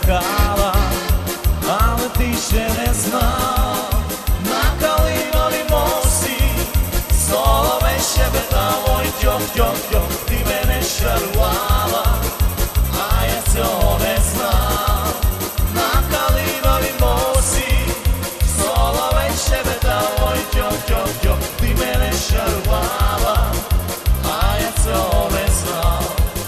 kochala, ale ty še ne znam. Na Kalinovim mosi solove šebetalo i ťoh, ťoh, ťoh, ty mene šarovala, a ja to ne znam. Na Kalinovim mosi solove šebetalo i ťoh, ťoh, ťoh, ty mene šarovala, a ja to ne znam.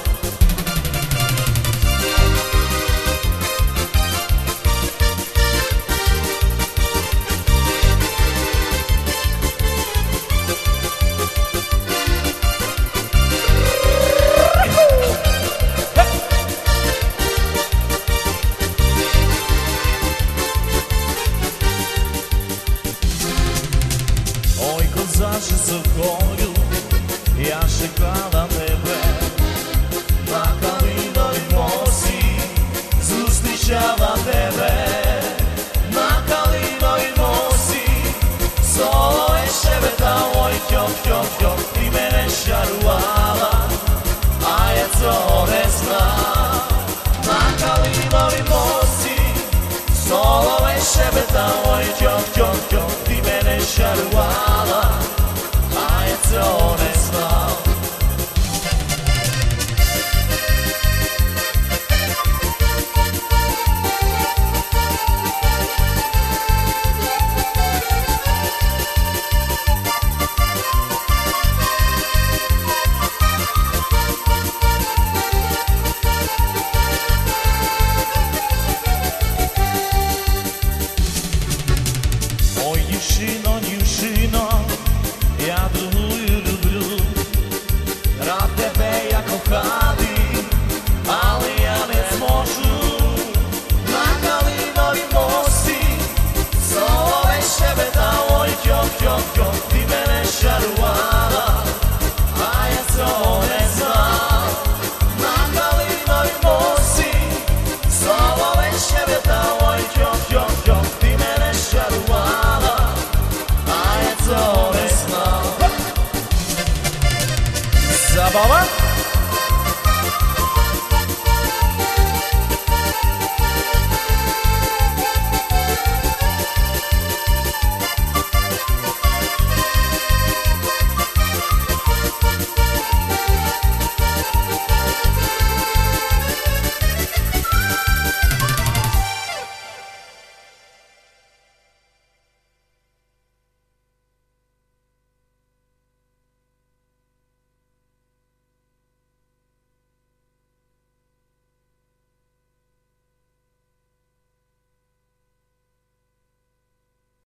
Zaže sa koju, ja še gledam tebe. Na Kalinovim mosi zустрічала tebe. Na Kalinovim mosi solove šebetalo i ťoh, ťoh, ťoh, ty mene šarovala, a ja to ne znam. Na Kalinovim mosi solove šebetalo i ťoh, ťoh, ťoh, ty mene šarovala, to ne znam. Oj, Jušino, Jušino, ja rad tebe ja kochali, ali ja ne zmožu. Na Kalinovim mosi solove šebetalo i ťoh, ťoh, ťoh, ty mene šarovala, a ja to ne znam. Na Kalinovim mosi solove šebetalo i ťoh, ťoh, ťoh, ty mene šarovala, a ja to ne znam. Zabava?